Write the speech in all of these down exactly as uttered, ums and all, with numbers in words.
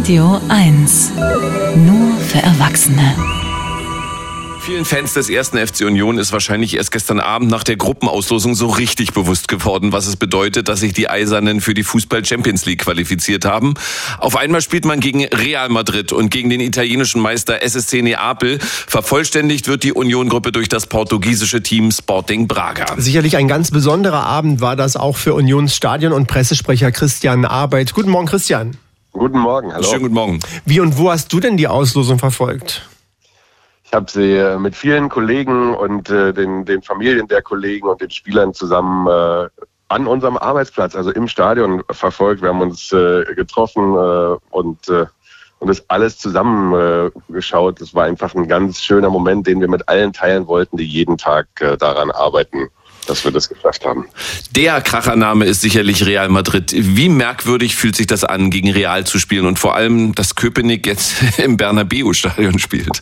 Radio eins. Nur für Erwachsene. Vielen Fans des ersten F C Union ist wahrscheinlich erst gestern Abend nach der Gruppenauslosung so richtig bewusst geworden, was es bedeutet, dass sich die Eisernen für die Fußball-Champions League qualifiziert haben. Auf einmal spielt man gegen Real Madrid und gegen den italienischen Meister S S C Neapel. Vervollständigt wird die Union-Gruppe durch das portugiesische Team Sporting Braga. Sicherlich ein ganz besonderer Abend war das auch für Unions Stadion- und Pressesprecher Christian Arbeit. Guten Morgen, Christian. Guten Morgen, hallo. Schönen guten Morgen. Wie und wo hast du denn die Auslosung verfolgt? Ich habe sie mit vielen Kollegen und äh, den, den Familien der Kollegen und den Spielern zusammen äh, an unserem Arbeitsplatz, also im Stadion, verfolgt. Wir haben uns äh, getroffen äh, und, äh, und das alles zusammen äh, geschaut. Das war einfach ein ganz schöner Moment, den wir mit allen teilen wollten, die jeden Tag äh, daran arbeiten, dass wir das geschafft haben. Der Krachername ist sicherlich Real Madrid. Wie merkwürdig fühlt sich das an, gegen Real zu spielen und vor allem, dass Köpenick jetzt im Bernabeu-Stadion spielt?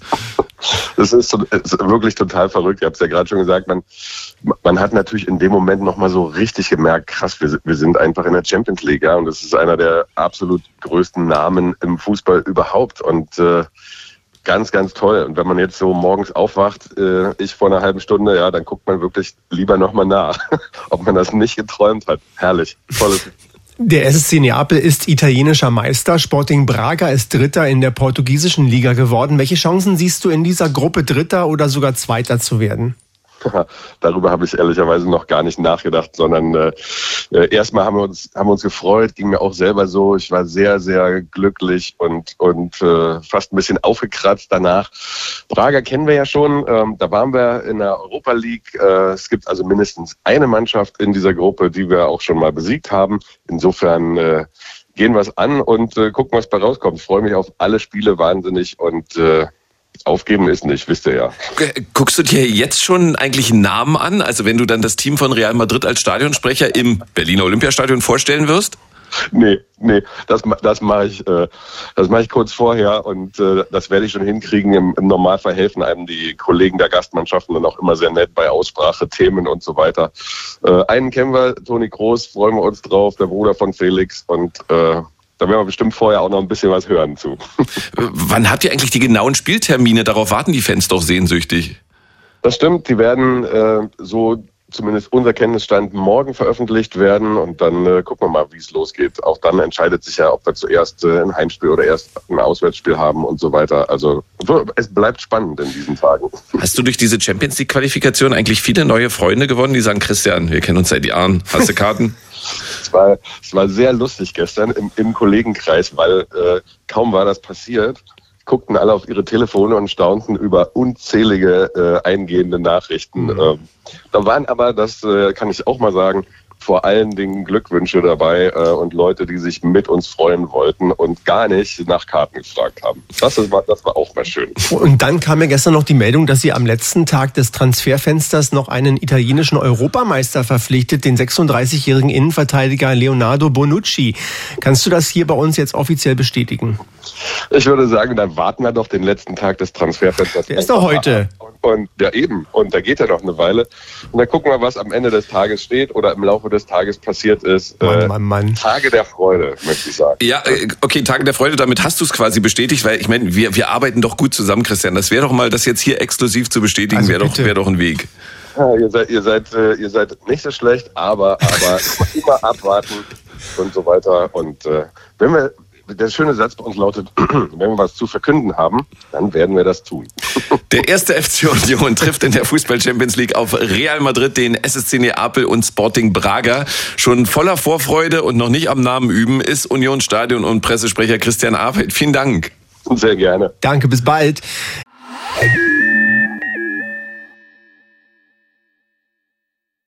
Das ist, ist wirklich total verrückt. Ich habe es ja gerade schon gesagt, man, man hat natürlich in dem Moment nochmal so richtig gemerkt, krass, wir, wir sind einfach in der Champions League, ja, und das ist einer der absolut größten Namen im Fußball überhaupt und äh, ganz, ganz toll. Und wenn man jetzt so morgens aufwacht, äh, ich vor einer halben Stunde, ja, dann guckt man wirklich lieber nochmal nach, ob man das nicht geträumt hat. Herrlich, tolles. Der S S C Neapel ist italienischer Meister. Sporting Braga ist Dritter in der portugiesischen Liga geworden. Welche Chancen siehst du in dieser Gruppe, Dritter oder sogar Zweiter zu werden? Darüber habe ich ehrlicherweise noch gar nicht nachgedacht, sondern äh, erstmal haben wir uns haben wir uns gefreut, ging mir auch selber so. Ich war sehr, sehr glücklich und und äh, fast ein bisschen aufgekratzt danach. Braga kennen wir ja schon, ähm, da waren wir in der Europa League. Äh, es gibt also mindestens eine Mannschaft in dieser Gruppe, die wir auch schon mal besiegt haben. Insofern äh, gehen wir es an und äh, gucken, was da rauskommt. Ich freue mich auf alle Spiele wahnsinnig und äh, aufgeben ist nicht, wisst ihr ja. Guckst du dir jetzt schon eigentlich einen Namen an? Also wenn du dann das Team von Real Madrid als Stadionsprecher im Berliner Olympiastadion vorstellen wirst? Nee, nee, das, das mache ich, äh, das mache ich kurz vorher und äh, das werde ich schon hinkriegen. Im, im Normalfall helfen einem die Kollegen der Gastmannschaften dann auch immer sehr nett bei Aussprache, Themen und so weiter. Äh, einen kennen wir, Toni Kroos, freuen wir uns drauf, der Bruder von Felix und äh, da werden wir bestimmt vorher auch noch ein bisschen was hören zu. Wann habt ihr eigentlich die genauen Spieltermine? Darauf warten die Fans doch sehnsüchtig. Das stimmt, die werden äh, so zumindest unser Kenntnisstand morgen veröffentlicht werden und dann äh, gucken wir mal, wie es losgeht. Auch dann entscheidet sich ja, ob wir zuerst äh, ein Heimspiel oder erst ein Auswärtsspiel haben und so weiter. Also es bleibt spannend in diesen Tagen. Hast du durch diese Champions League Qualifikation eigentlich viele neue Freunde gewonnen, die sagen, Christian, wir kennen uns seit Jahren, hast du Karten? Es war, es war sehr lustig gestern im, im Kollegenkreis, weil äh, kaum war das passiert, guckten alle auf ihre Telefone und staunten über unzählige äh, eingehende Nachrichten. Mhm. Ähm, da waren aber, das äh, kann ich auch mal sagen, vor allen Dingen Glückwünsche dabei äh, und Leute, die sich mit uns freuen wollten und gar nicht nach Karten gefragt haben. Das, ist, das war auch mal schön. Und dann kam ja gestern noch die Meldung, dass Sie am letzten Tag des Transferfensters noch einen italienischen Europameister verpflichtet, den sechsunddreißigjährigen Innenverteidiger Leonardo Bonucci. Kannst du das hier bei uns jetzt offiziell bestätigen? Ich würde sagen, dann warten wir doch den letzten Tag des Transferfensters. Der ist doch heute. Und ja eben, und da geht ja noch eine Weile. Und dann gucken wir, was am Ende des Tages steht oder im Laufe des Tages passiert ist. Mann, äh, Mann, Mann. Tage der Freude, möchte ich sagen. Ja, okay, Tage der Freude, damit hast du es quasi bestätigt, weil ich meine, wir, wir arbeiten doch gut zusammen, Christian. Das wäre doch mal, das jetzt hier exklusiv zu bestätigen, also wäre doch, wär doch ein Weg. Ja, ihr seid, ihr seid, äh, ihr seid nicht so schlecht, aber, aber immer abwarten und so weiter. Und äh, wenn wir Der schöne Satz bei uns lautet, wenn wir was zu verkünden haben, dann werden wir das tun. Der erste F C Union trifft in der Fußball-Champions League auf Real Madrid, den S S C Neapel und Sporting Braga. Schon voller Vorfreude und noch nicht am Namen üben ist Union Stadion- und Pressesprecher Christian Arbeit. Vielen Dank. Sehr gerne. Danke, bis bald.